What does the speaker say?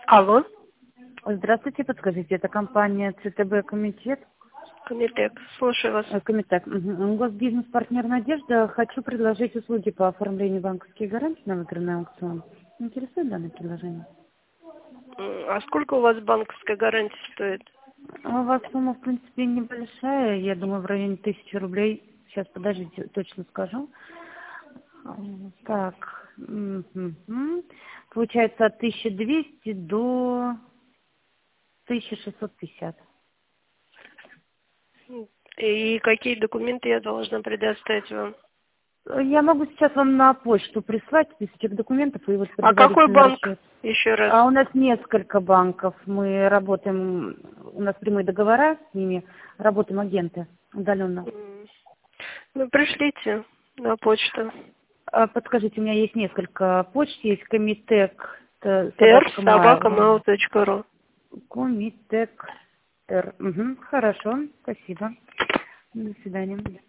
Алло, Здравствуйте, подскажите, это компания ЦТБ Комитет? Комитет, слушаю вас. Комитет. Госбизнес-партнер «Надежда». Хочу предложить услуги по оформлению банковских гарантий на выигранный аукцион. Интересует данное предложение? А сколько у вас банковская гарантия стоит? А у вас сумма, в принципе, небольшая. Я думаю, в районе 1000 рублей. Сейчас, подождите, точно скажу. Так. Получается от 1200 до 1650. И какие документы я должна предоставить вам? Я могу сейчас вам на почту прислать списочек документов и вот А какой предварительный банк? расчет. Еще раз. А у нас несколько банков. Мы работаем, у нас прямые договора с ними, работаем агенты удаленно. Ну, пришлите на почту. Подскажите, у меня есть несколько почт, есть Комитек, собачка Mail. r@mail.ru. Комитек. Хорошо, спасибо. До свидания.